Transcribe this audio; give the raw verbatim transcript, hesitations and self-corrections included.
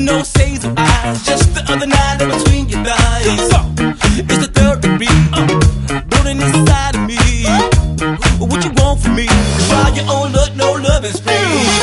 no hazel eyes. Just the other night in between your thighs. It's the third degree, uh, burning inside of me. What you want from me? Try your own luck, no love is free.